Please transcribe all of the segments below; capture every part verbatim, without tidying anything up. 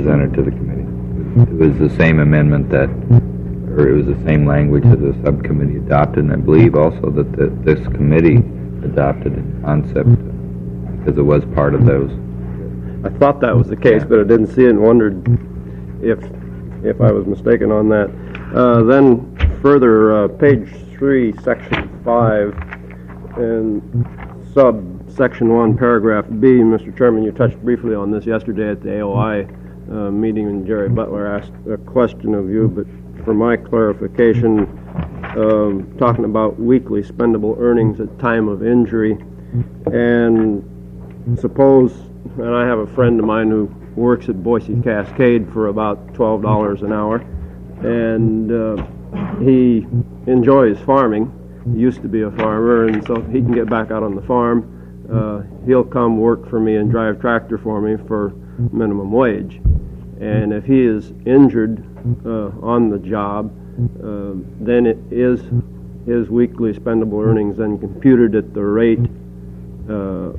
presented to the committee. It was the same amendment that, or it was the same language that the subcommittee adopted, and I believe also that the, this committee adopted in concept because it was part of those. I thought that was the case, Yeah. but I didn't see it and wondered if if I was mistaken on that. Uh, then further, uh, page three, section five, and sub-section one, paragraph B, Mister Chairman, you touched briefly on this yesterday at the A O I uh, meeting, and Jerry Butler asked a question of you, but for my clarification, um, talking about weekly spendable earnings at time of injury, and suppose, and I have a friend of mine who works at Boise Cascade for about twelve dollars an hour, and uh, he enjoys farming. He used to be a farmer, and so he can get back out on the farm. Uh, he'll come work for me and drive tractor for me for minimum wage. And if he is injured uh, on the job, uh, then it is his weekly spendable earnings then computed at the rate uh,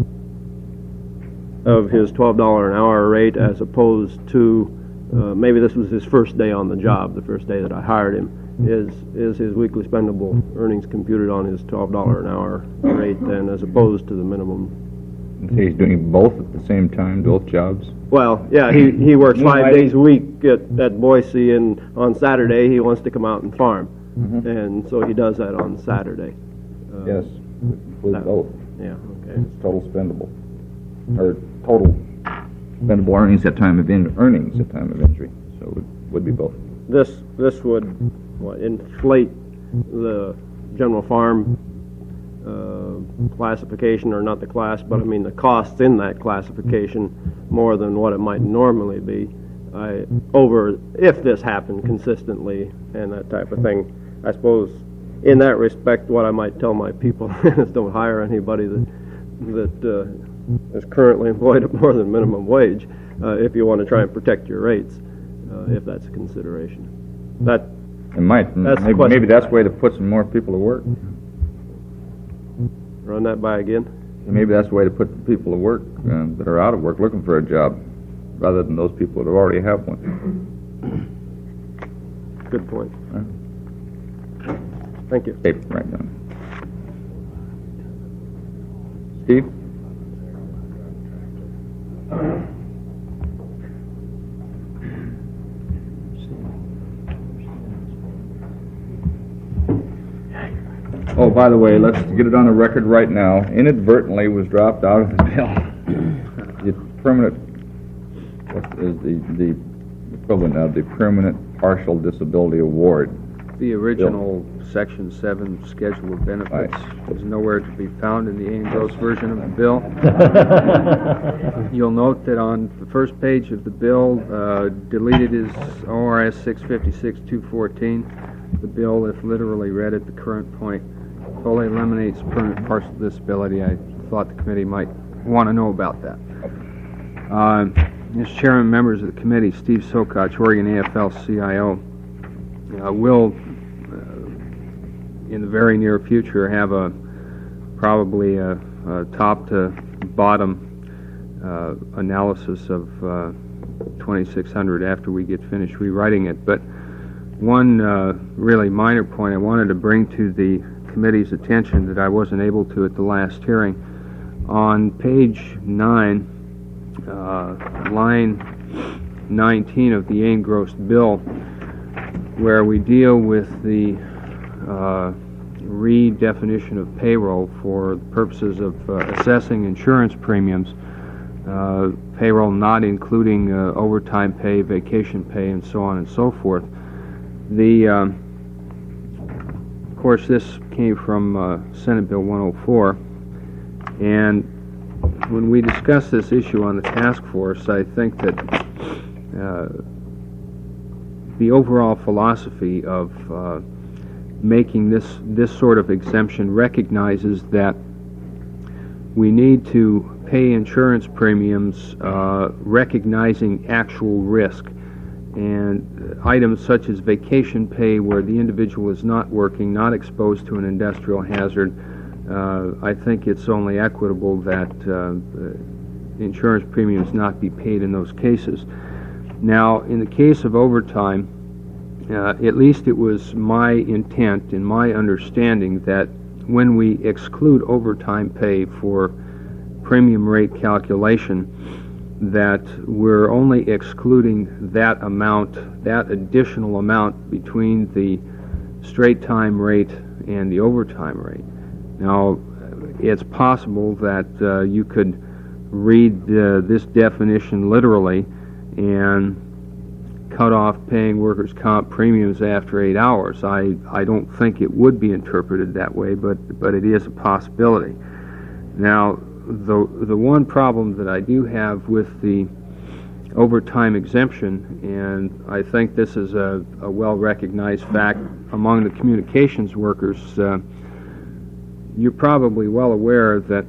of his twelve dollars an hour rate, as opposed to uh, maybe this was his first day on the job, the first day that I hired him. Is is his weekly spendable earnings computed on his twelve dollars an hour rate then, as opposed to the minimum? So he's doing both at the same time, both jobs? Well, yeah, he, he works No, five I- days a week at, at Boise, and on Saturday he wants to come out and farm. Mhm. And so he does that on Saturday. Uh, Yes, with that- both. Yeah, okay. It's total spendable, or total spendable earnings at time of in, earnings at time of injury, so it would, would be both. This, this would, what, inflate the general farm uh, classification, or not the class, but I mean the costs in that classification more than what it might normally be. I, over, if this happened consistently and that type of thing, I suppose in that respect what I might tell my people is don't hire anybody that, that uh, is currently employed at more than minimum wage uh, if you want to try and protect your rates, uh, if that's a consideration. That It might, That's the maybe, question. maybe that's a way to put some more people to work. Run that by again. Maybe that's the way to put people to work uh, that are out of work looking for a job, rather than those people that already have one. Good point. Huh? Thank you. Hey, right down. Steve? Oh, by the way, let's get it on the record right now. Inadvertently was dropped out of the bill. The permanent, what is the, the equivalent of the permanent partial disability award? The original Section seven Schedule of Benefits Right. is nowhere to be found in the Ambrose version of the bill. You'll note that on the first page of the bill, uh, deleted is O R S six fifty-six two fourteen. The bill, if literally read at the current point, fully eliminates permanent partial disability. I thought the committee might want to know about that. Uh, Mister Chairman, members of the committee, Steve Sokach, Oregon A F L C I O, uh, will in the very near future have a probably a, a top to bottom uh, analysis of uh, twenty-six hundred after we get finished rewriting it. But one uh, really minor point I wanted to bring to the committee's attention that I wasn't able to at the last hearing. On page nine, uh, line nineteen of the Ambrose bill, where we deal with the uh, redefinition of payroll for purposes of uh, assessing insurance premiums, uh, payroll not including uh, overtime pay, vacation pay, and so on and so forth. The, um, of course, this came from uh, Senate Bill one oh four, and when we discussed this issue on the task force, I think that uh, the overall philosophy of uh, making this this sort of exemption recognizes that we need to pay insurance premiums uh, recognizing actual risk, and items such as vacation pay where the individual is not working, not exposed to an industrial hazard. uh, I think it's only equitable that uh, insurance premiums not be paid in those cases. Now, in the case of overtime, uh, at least it was my intent and my understanding that when we exclude overtime pay for premium rate calculation, that we're only excluding that amount, that additional amount between the straight time rate and the overtime rate. Now, it's possible that uh, you could read uh, this definition literally and cut off paying workers' comp premiums after eight hours. I, I don't think it would be interpreted that way, but, but it is a possibility. Now, the, the one problem that I do have with the overtime exemption, and I think this is a, a well-recognized fact among the communications workers, uh, you're probably well aware that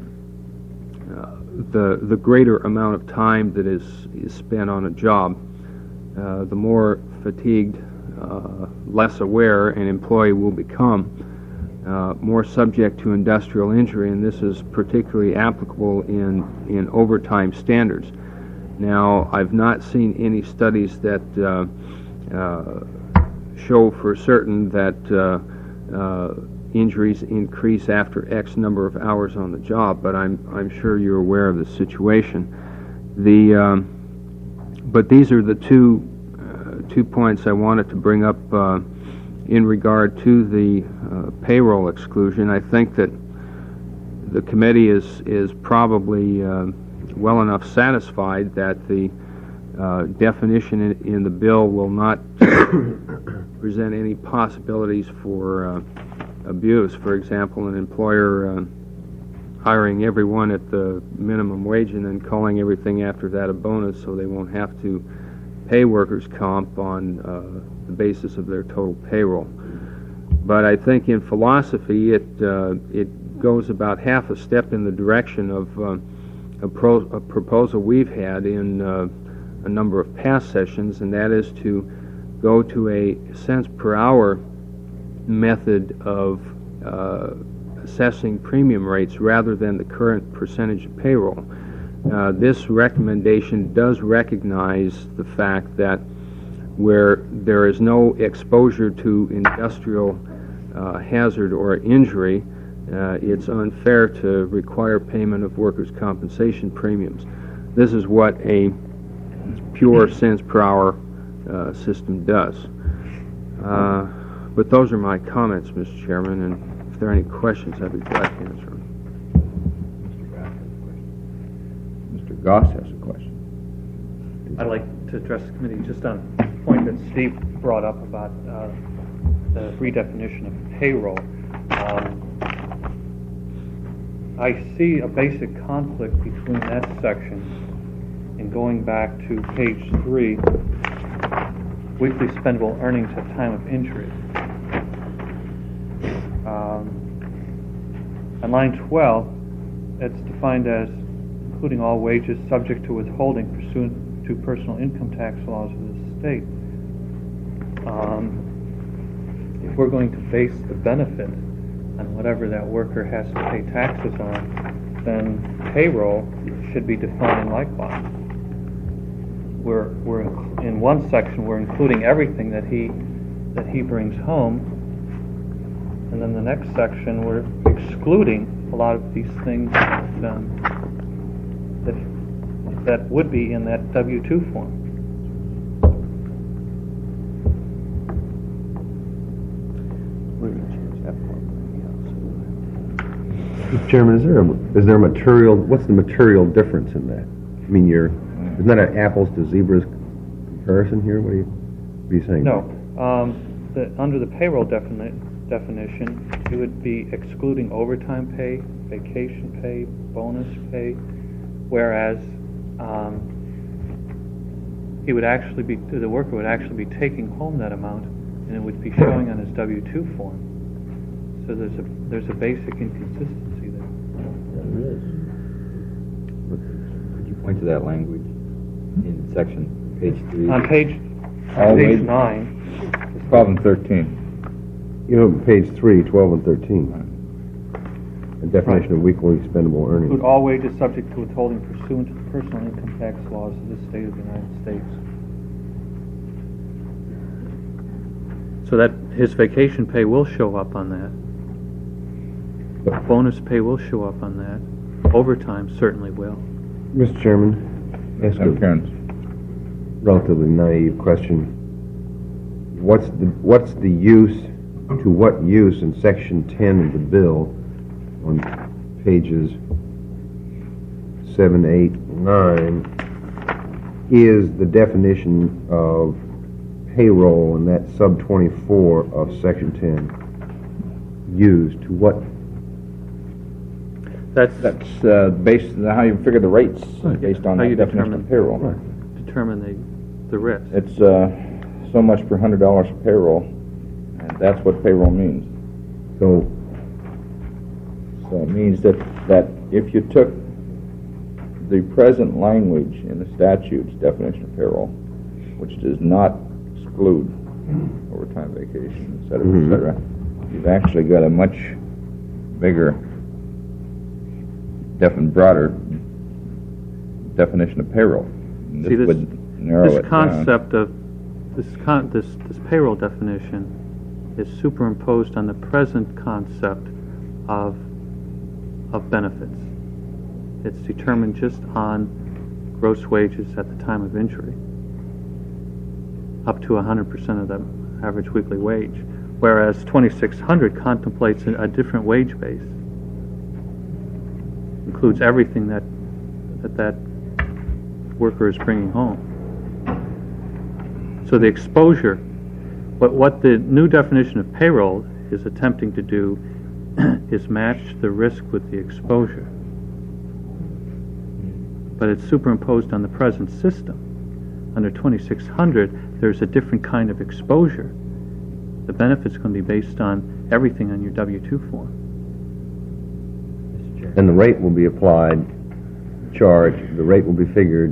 uh, the, the greater amount of time that is, is spent on a job, uh, the more fatigued, uh, less aware an employee will become, uh, more subject to industrial injury, and this is particularly applicable in, in overtime standards. Now, I've not seen any studies that uh, uh, show for certain that uh, uh, injuries increase after X number of hours on the job, but I'm I'm sure you're aware of the situation. The um, but these are the two uh, two points I wanted to bring up uh, in regard to the uh, payroll exclusion. I think that the committee is is probably uh, well enough satisfied that the uh, definition in, in the bill will not present any possibilities for uh, abuse. For example, an employer uh, hiring everyone at the minimum wage and then calling everything after that a bonus so they won't have to pay workers' comp on uh, the basis of their total payroll. But I think in philosophy it uh, it goes about half a step in the direction of uh, a, pro a proposal we've had in uh, a number of past sessions, and that is to go to a cents per hour method of uh, assessing premium rates rather than the current percentage of payroll. Uh, this recommendation does recognize the fact that where there is no exposure to industrial uh, hazard or injury, uh, it's unfair to require payment of workers' compensation premiums. This is what a pure cents per hour uh, system does. Uh, But those are my comments, Mister Chairman, and if there are any questions, I'd be glad to answer them. Mister Goss has a question. I'd like to address the committee just on a point that Steve brought up about uh, the redefinition of payroll. Um, I see a basic conflict between that section and going back to page three, weekly spendable earnings at time of injury. Um, on line twelve, it's defined as including all wages subject to withholding pursuant to personal income tax laws of the state. Um, if we're going to base the benefit on whatever that worker has to pay taxes on, then payroll should be defined likewise. We're, we're in one section we're including everything that he that he brings home, and then the next section we're excluding a lot of these things that, um, that that would be in that W two form. Mister Chairman, is there a, is there a material, what's the material difference in that? I mean, you're, isn't that an apples to zebras comparison here? What are you, what are you saying? No. Um, the, under the payroll defini definition, it would be excluding overtime pay, vacation pay, bonus pay, whereas um, he would actually be, the worker would actually be taking home that amount, and it would be showing on his W two form. So there's a there's a basic inconsistency there. There is. Could you point to that language in section, page three? On page All page wages. nine, Problem thirteen. You know, page three, twelve and thirteen. The definition of weekly expendable earnings. include all wages subject to withholding pursuant to the personal income tax laws of the state of the United States. So that his vacation pay will show up on that. Bonus pay will show up on that. Overtime certainly will. Mister Chairman, ask Madam a Kearns. relatively naive question. What's the, what's the use, to what use in section ten of the bill on pages seven, eight, nine is the definition of payroll in that sub twenty-four of section ten used? To what? That's That's uh, based on how you figure the rates, based on How the you definition of determine- payroll. determine the, the risk. It's uh, so much per hundred dollars of payroll, and that's what payroll means. So, So it means that, that if you took the present language in the statute's definition of payroll, which does not exclude overtime, vacation, et cetera, Mhm. et cetera, you've actually got a much bigger, definite, broader definition of payroll. And See, this, would narrow this it down. concept of, this con, this, this payroll definition is superimposed on the present concept of, of benefits. It's determined just on gross wages at the time of injury, up to one hundred percent of the average weekly wage, whereas twenty-six hundred contemplates a, a different wage base. Includes everything that, that that worker is bringing home. So the exposure, what, what the new definition of payroll is attempting to do is match the risk with the exposure. But it's superimposed on the present system. Under twenty-six hundred, there's a different kind of exposure. The benefit's going to be based on everything on your W two form. and the rate will be applied, charged, the rate will be figured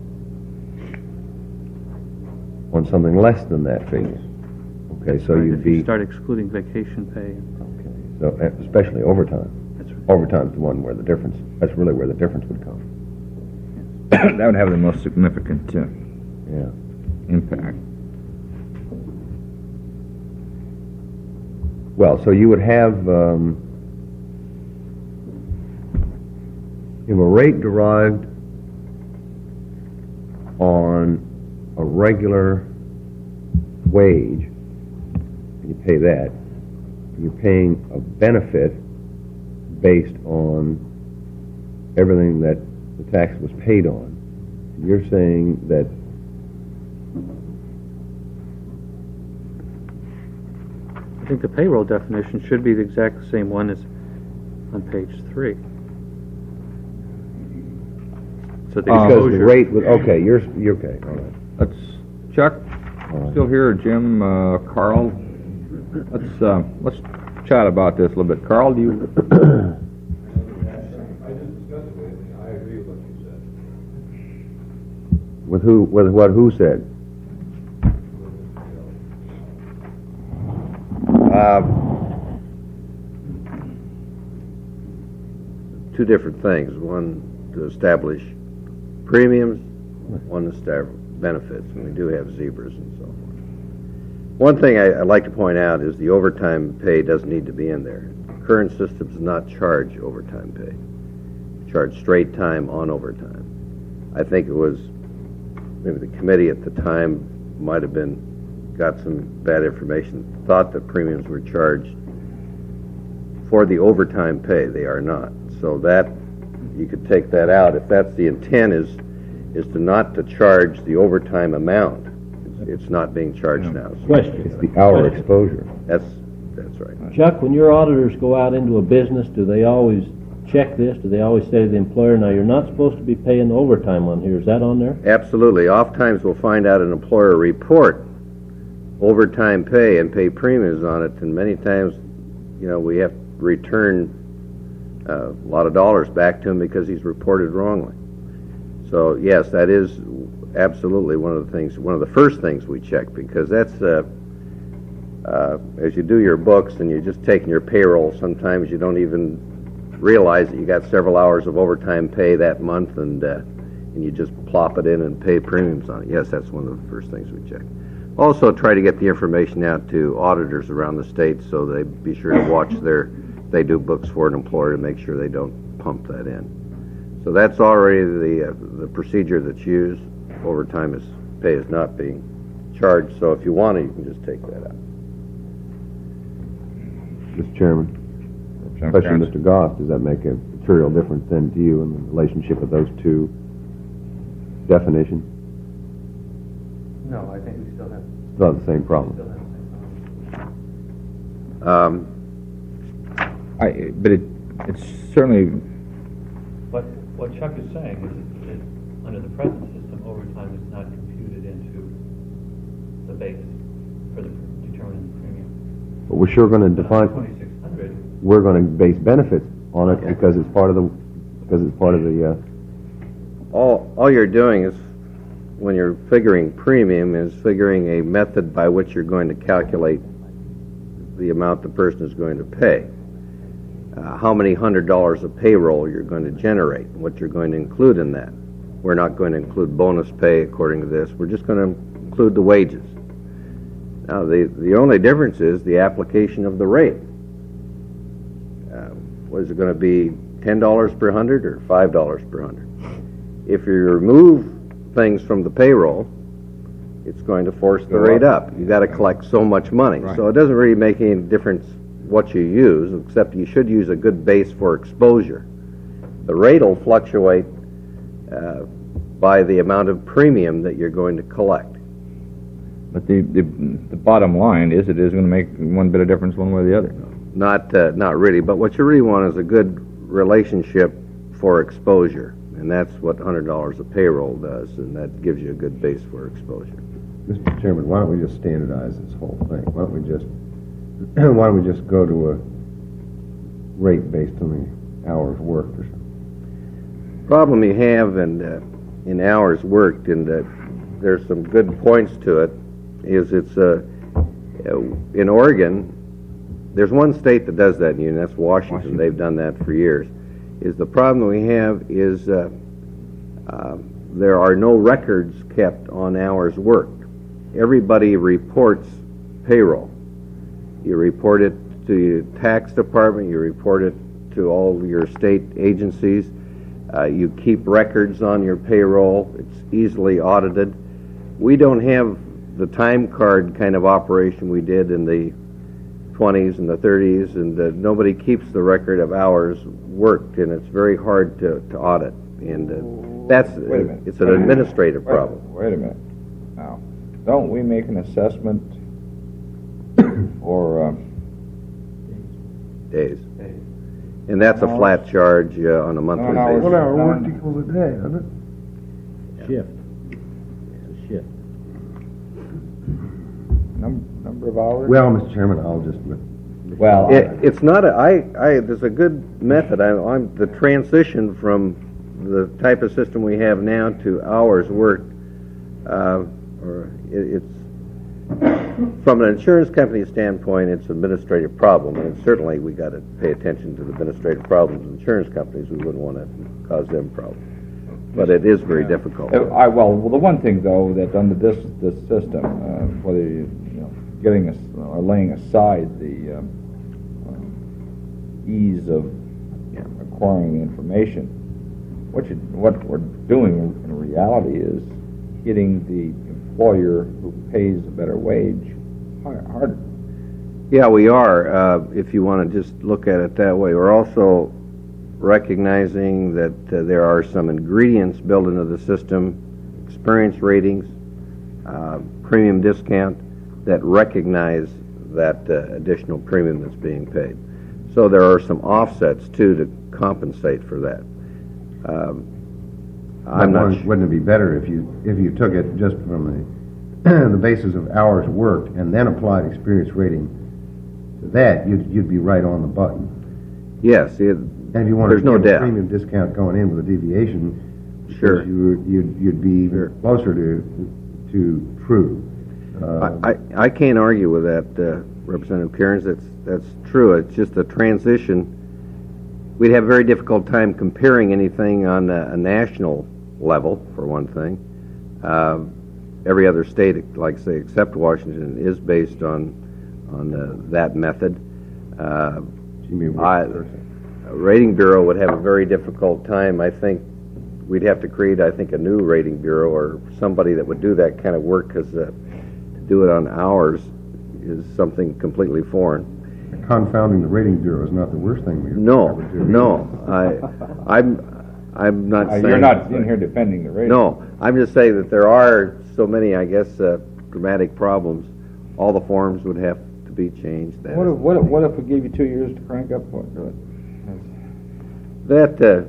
on something less than that figure. Okay, so Right, you'd if you be, start excluding vacation pay. okay, so uh, especially overtime. That's right. Overtime's the one where the difference, that's really where the difference would come. That would have the most significant uh, Yeah. impact. Well, so you would have, um, you have a rate derived on a regular wage, and you pay that. You're paying a benefit based on everything that the tax was paid on. You're saying that I think the payroll definition should be the exact same one as on page three. So the because the exposure, rate was, okay, you're, you're okay, all right. Let's, Chuck, all right. still here, Jim, uh, Carl, let's, uh, let's chat about this a little bit. Carl, do you, I just discussed it with you. I agree with what you said. With who, with what who said? Uh, Two different things. One, to establish premiums, one to establish benefits, and we do have zebras and so forth. One thing I, I'd like to point out is the overtime pay doesn't need to be in there. The current system does not charge overtime pay. Charge straight time on overtime. I think it was, maybe the committee at the time might have been, got some bad information, thought that premiums were charged for the overtime pay. They are not. So that, you could take that out. If that's the intent is, is to not to charge the overtime amount. It's, it's not being charged now. So It's the hour exposure. That's, that's right. Chuck, when your auditors go out into a business, do they always check this? Do they always say to the employer, now you're not supposed to be paying overtime on here? Is that on there? Absolutely. Oftentimes we'll find out an employer report overtime pay and pay premiums on it, and many times, you know, we have to return uh, a lot of dollars back to him because he's reported wrongly. So yes, that is absolutely one of the things, one of the first things we check, because that's, uh, uh, as you do your books and you're just taking your payroll, sometimes you don't even realize that you got several hours of overtime pay that month, and uh, and you just plop it in and pay premiums on it. Yes, that's one of the first things we check. Also, try to get the information out to auditors around the state so they be sure to watch their, they do books for an employer to make sure they don't pump that in. So that's already the, uh, the procedure that's used. Overtime is, pay is not being charged, so if you want to, you can just take that out. Mister Chairman, question, Mister Goss, does that make a material difference then to you in the relationship of those two definitions? No, I think we still have, Still have the same problem. still have the same problem. Um, I, but it, it's certainly, But what Chuck is saying is, is under the present system, overtime is not computed into the base for the determining the premium. But we're sure going to define, Twenty-six hundred, we're going to base benefits on it because it's part of the, because it's part of the, uh, all, all you're doing is, when you're figuring premium, is figuring a method by which you're going to calculate the amount the person is going to pay. Uh, how many hundred dollars of payroll you're going to generate, what you're going to include in that. We're not going to include bonus pay according to this. We're just going to include the wages. Now, the, the only difference is the application of the rate. Uh, was it going to be ten dollars per hundred or five dollars per hundred? If you remove things from the payroll, it's going to force the rate up. You got to collect so much money. Right. So it doesn't really make any difference what you use, except you should use a good base for exposure. The rate will fluctuate uh, by the amount of premium that you're going to collect. but the, the, the bottom line is it is going to make one bit of difference one way or the other. Not, uh, not really, but what you really want is a good relationship for exposure, and that's what one hundred dollars of payroll does, and that gives you a good base for exposure. Mister Chairman, why don't we just standardize this whole thing? Why don't we just, why don't we just go to a rate based on the hours worked or something? Problem you have in, uh, in hours worked, and uh, there's some good points to it, is it's, uh, in Oregon, there's one state that does that, and that's Washington. Washington. They've done that for years. Is the problem we have is uh, uh, there are no records kept on hours worked. Everybody reports payroll. You report it to your tax department, you report it to all your state agencies, uh, you keep records on your payroll, it's easily audited. We don't have the time card kind of operation we did in the twenties and the thirties, and uh, nobody keeps the record of hours worked, and it's very hard to, to audit. And uh, that's, Wait a minute. it's an administrative Wait a problem. minute, Wait a minute. Now, don't we make an assessment for, um, Days. And that's a flat charge uh, on a monthly No, no, basis. One hour worked equals a day, doesn't it? Shift. It's a shift. num- number of hours? Well, Mister Chairman, I'll just, Well, It, it's not a, I, I, there's a good method. I, I'm, the transition from the type of system we have now to hours worked, uh, or it, it's, from an insurance company standpoint, it's an administrative problem, and certainly we got to pay attention to the administrative problems of insurance companies. We wouldn't want to cause them problems. But it is very difficult. Uh, I, well, well, the one thing though, that under this, this system, uh, whether you, you know, getting us, or laying aside the, um, um, ease of acquiring information, what you, what we're doing in reality is hitting the employer who pays a better wage har- harder. Yeah, we are, uh, if you want to just look at it that way. We're also recognizing that uh, there are some ingredients built into the system, experience ratings, uh, premium discount, that recognize that uh, additional premium that's being paid. So there are some offsets, too, to compensate for that. Um, I'm not wouldn't wouldn't it be better if you, if you took it just from the, the basis of hours worked and then applied experience rating to that, you'd, you'd be right on the button. Yes, it, And if you wanted there's to no give a doubt. premium discount going in with a deviation, Sure. because you, you'd, you'd be Sure. even closer to, to true. Uh, I, I I can't argue with that, uh, Representative Cairns. That's, that's true. It's just a transition. We'd have a very difficult time comparing anything on a, a national level, for one thing. Uh, every other state, like say, except Washington, is based on, on uh, that method. Uh, You mean I- vice versa. A rating bureau would have a very difficult time. I think we'd have to create, I think, a new rating bureau or somebody that would do that kind of work, because uh, to do it on ours is something completely foreign. Confounding the rating bureau is not the worst thing we No, ever do. no, I, I'm, I'm not Uh, saying... You're not in here defending the rating. No, I'm just saying that there are so many, I guess, uh, dramatic problems. All the forms would have to be changed. That What if, is- what if, what if we gave you two years to crank up what, uh, That, uh,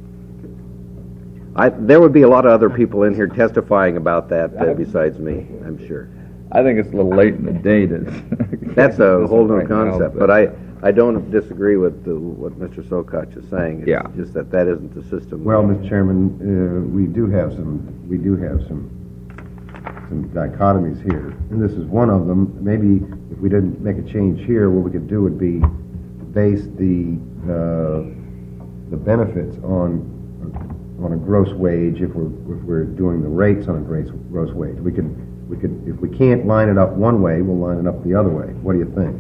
I, there would be a lot of other people in here testifying about that uh, besides me, I'm sure. I think it's a little late in the day to... That's a whole new Right now, concept, but I, I don't disagree with the, what Mister Sokach is saying. It's Yeah. just that that isn't the system. Well, Mister Chairman, uh, we do have some, we do have some, some dichotomies here, and this is one of them. Maybe if we didn't make a change here, what we could do would be base the, uh, the benefits on, on a gross wage if we're, if we're doing the rates on a gross, gross wage. We could, we could, if we can't line it up one way, we'll line it up the other way. What do you think?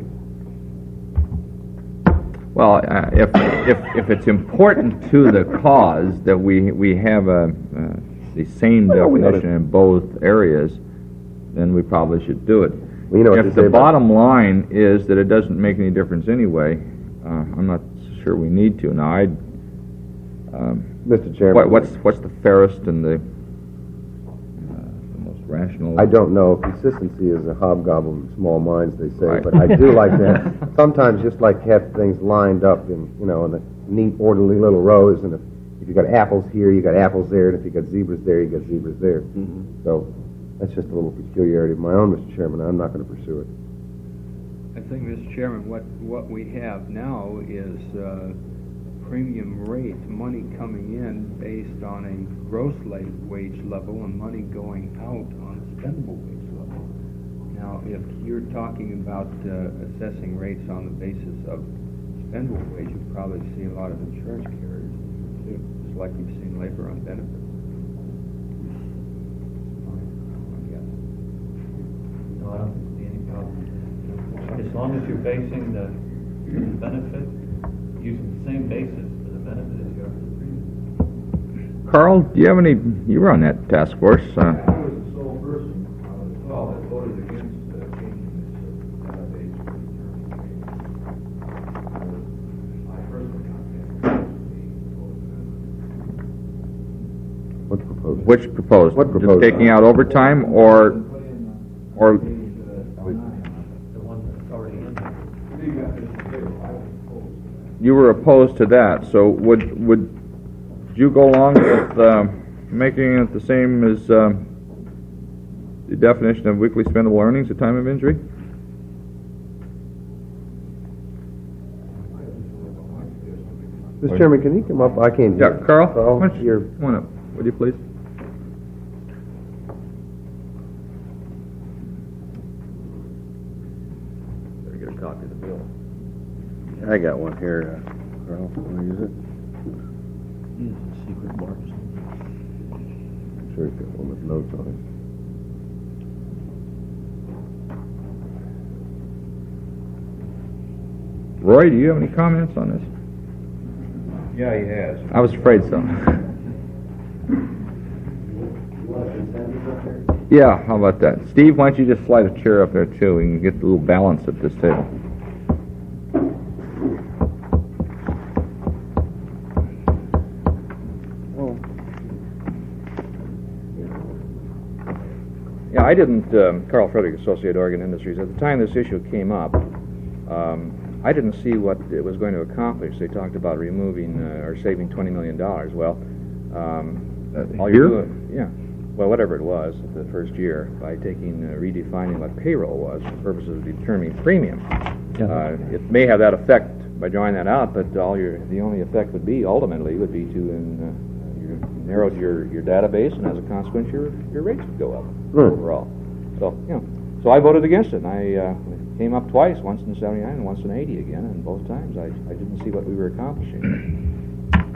Well, uh, if, if, if it's important to the cause that we, we have a, uh, the same Well, we oughta- definition in both areas, then we probably should do it. Well, you know what they If say the about- bottom line is that it doesn't make any difference anyway, uh, I'm not sure we need to. Now, I'd, um, Mister Chairman. what, what's, what's the fairest and the, uh, the most rational? I don't know. Consistency is a hobgoblin of small minds, they say, Right. but I do like that. Sometimes just like to have things lined up in, you know, in a neat, orderly little rows, and if, if you got apples here, you got apples there, and if you got zebras there, you got zebras there. So that's just a little peculiarity of my own, Mister Chairman. I'm not going to pursue it. I think, Mister Chairman, what, what we have now is uh, premium rate, money coming in based on a gross la- wage level and money going out on a spendable wage level. Now, if you're talking about uh, assessing rates on the basis of spendable wage, you'd probably see a lot of insurance carriers too, just like you've seen labor on benefits. Yes. No, I don't see any problem. As long as you're basing the benefit, using the same basis for the benefit as you are for the premium. Carl, do you have any, you were on that task force, uh, I was the sole person on the call that voted against uh, changing this uh, database for determination. I personally contacted the What's proposed? which proposed? What proposed? Just taking out overtime, or, put in uh, or, page, uh, nine. The one that's already in there. We got this together. I was opposed to that. you were opposed to that, so would, would you go along with, um, making it the same as, um, the definition of weekly spendable earnings at time of injury? Mister Chairman, can you come up? I can't Yeah, hear. Carl, Carl, why don't you, you're- come on up, would you please? Better get a copy of the bill. I got one here, uh, Carl, want to use it? Secret marks. I'm sure he's got one with notes on it. Roy, do you have any comments on this? Yeah, he has. I was afraid so. Yeah, how about that? Steve, why don't you just slide a chair up there too, we can get a little balance at this table. Yeah, I didn't, um, Carl Frederick, Associated Oregon Industries, at the time this issue came up, um, I didn't see what it was going to accomplish. They talked about removing uh, or saving twenty million dollars. Well, um, all you're Here? doing, yeah, well, whatever it was the first year, by taking, uh, redefining what payroll was for purposes of determining premium. Uh, it may have that effect by drawing that out, but all your, the only effect would be, ultimately, would be to in, uh, you narrowed your, your database, and as a consequence, your, your rates would go up Right. overall. So, you know, so I voted against it, and I, uh, came up twice, once in seventy-nine and once in eighty again, and both times I, I didn't see what we were accomplishing.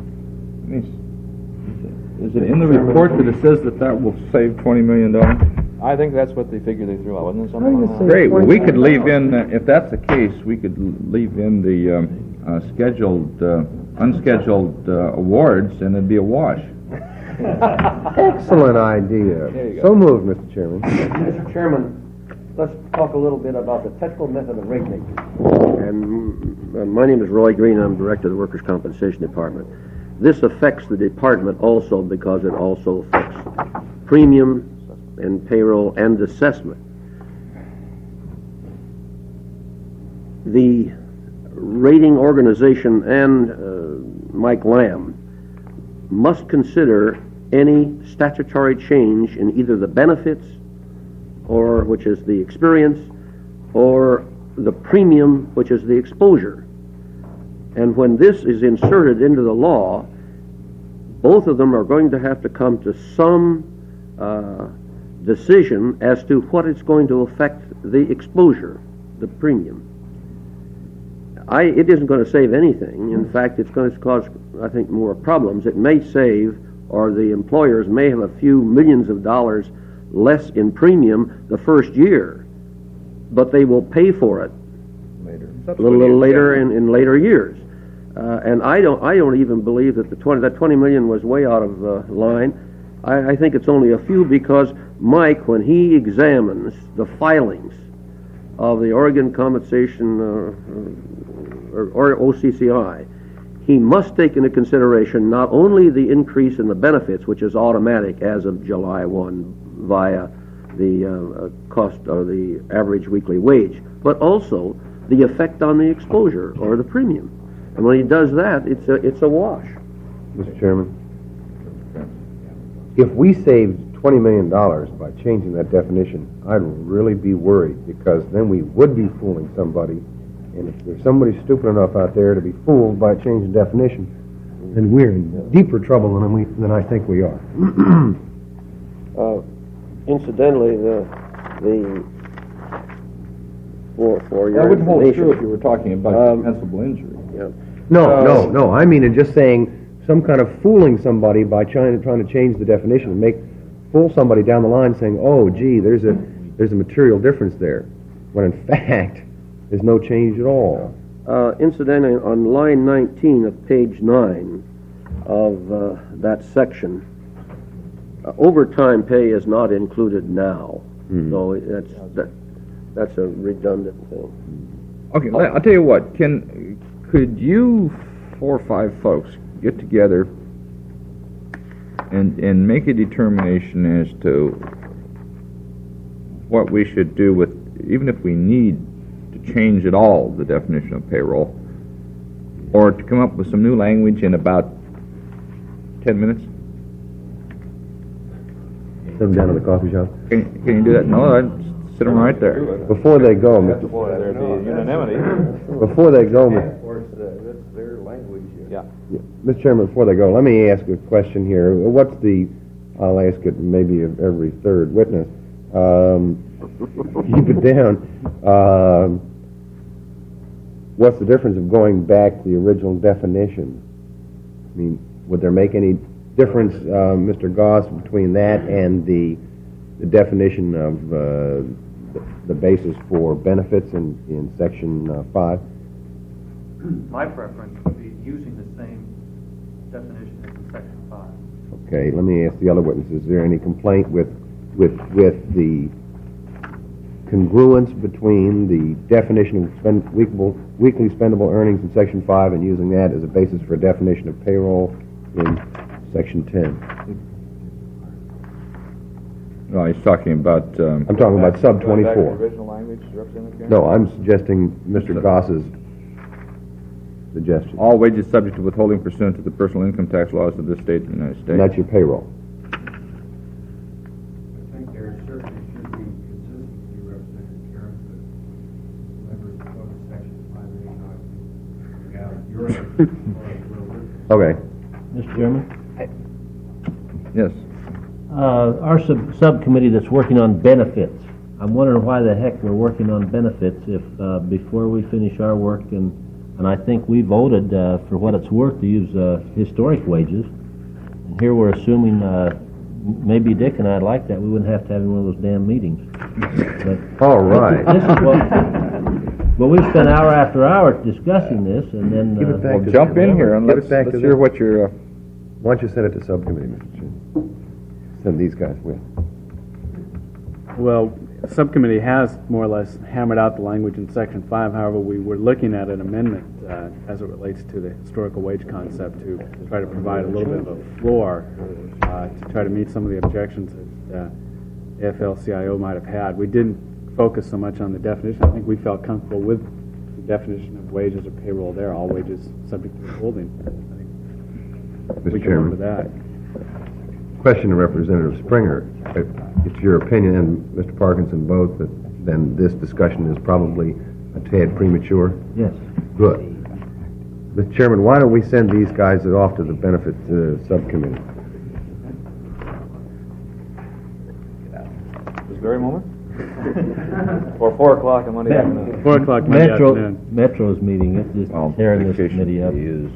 Is it in the report that it says that that will save twenty million dollars? I think that's what the figure they threw out, wasn't it? Something like that? Great, well, we could leave in, uh, if that's the case, we could l- leave in the um, uh, scheduled, uh, unscheduled uh, awards, and it'd be a wash. Excellent idea. There you go. So moved, Mister Chairman. Mister Chairman, let's talk a little bit about the technical method of rate making. And uh, my name is Roy Green. I'm Director of the Workers' Compensation Department. This affects the department also because it also affects premium and payroll and assessment. The rating organization and uh, Mike Lamb must consider any statutory change in either the benefits, or which is the experience, or the premium, which is the exposure. And when this is inserted into the law, both of them are going to have to come to some uh, decision as to what it's going to affect the exposure, the premium. I, it isn't going to save anything. In fact, it's going to cause, I think, more problems. It may save, or the employers may have a few millions of dollars less in premium the first year, but they will pay for it Later. a little, little later in, in later years. Uh, and I don't, I don't even believe that the twenty, that twenty million was way out of uh, line. I, I think it's only a few because Mike, when he examines the filings of the Oregon Compensation uh, or, or O C C I, he must take into consideration not only the increase in the benefits, which is automatic as of July first via the uh, cost or the average weekly wage, but also the effect on the exposure or the premium. And when he does that, it's a, it's a wash. Mister Chairman, if we saved twenty million dollars by changing that definition, I'd really be worried, because then we would be fooling somebody. And if there's somebody stupid enough out there to be fooled by changing definition, then we're in deeper trouble than we than I think we are. Uh, incidentally, the the for for your That wouldn't hold information, true if you were talking about Um, compensable injury. yeah. No, Uh, no, no. I mean, in just saying some kind of fooling somebody by trying trying to change the definition and make fool somebody down the line, saying, "Oh, gee, there's a there's a material difference there," when in fact there's no change at all. Uh, incidentally, on line nineteen of page nine of uh, that section, uh, overtime pay is not included now. Hmm. So that's that that's a redundant thing. Okay, le- I'll tell you what, can, could you four or five folks get together and, and make a determination as to what we should do with, even if we need to change at all the definition of payroll, or to come up with some new language in about ten minutes? Sit them down in the coffee shop. Can, can you do that? No, I'd sit them right there. Before they go, Mister There'd be unanimity. Before they go, Mister Of course, uh, that's their language. Yeah. Yeah. Mister Chairman, before they go, let me ask a question here. What's the, I'll ask it maybe of every third witness. Um, keep it down. Um, what's the difference of going back to the original definition? I mean, would there make any difference, uh, Mister Goss, between that and the, the definition of uh, the, the basis for benefits in, in section uh, five? My preference would be using the same definition as in section five. Okay, let me ask the other witnesses, is there any complaint with, with, with the congruence between the definition of spend, weekable, weekly spendable earnings in section five and using that as a basis for a definition of payroll in section ten? No, he's talking about, um, I'm talking about sub Going back to the twenty-four. original language, Representative Karen? No, I'm suggesting Mister Goss's suggestion. all wages subject to withholding pursuant to the personal income tax laws of this state and the United States. And that's your payroll. I think there certainly should be consistency, Representative Karen, but members of section five eighty-nine. Yeah, you're right. Okay. Mister Chairman? Yes. Uh, our sub- subcommittee that's working on benefits, I'm wondering why the heck we're working on benefits if, uh, before we finish our work, and, and I think we voted, uh, for what it's worth to use, uh, historic wages. And here we're assuming, uh, maybe Dick and I'd like that, we wouldn't have to have one of those damn meetings. But All right. this is what, well, we spent hour after hour discussing this, and then, Give it uh, back Well, to jump them. in here and Give it let's, back let's to hear them. what your, uh, Why don't you send it to subcommittee, Mister Chairman? Send these guys with. Well, subcommittee has more or less hammered out the language in section five. However, we were looking at an amendment uh, as it relates to the historical wage concept to try to provide a little bit of a floor uh, to try to meet some of the objections that uh, A F L C I O might have had. We didn't focus so much on the definition. I think we felt comfortable with the definition of wages or payroll there, all wages subject to withholding. I think Mister we can work with Chairman. that. Question to Representative Springer. If It's your opinion, and Mister Parkinson both, that then this discussion is probably a tad premature? yes. Good. Mister Chairman, why don't we send these guys off to the benefit uh, subcommittee? This very moment? Or four o'clock on Monday afternoon? Four o'clock Monday Metro, afternoon. Metro's meeting, it's just Well, tearing this vacation committee up. pay is,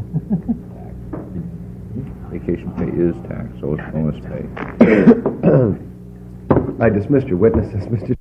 vacation pay is taxed, so is bonus pay. I dismissed your witnesses, Mister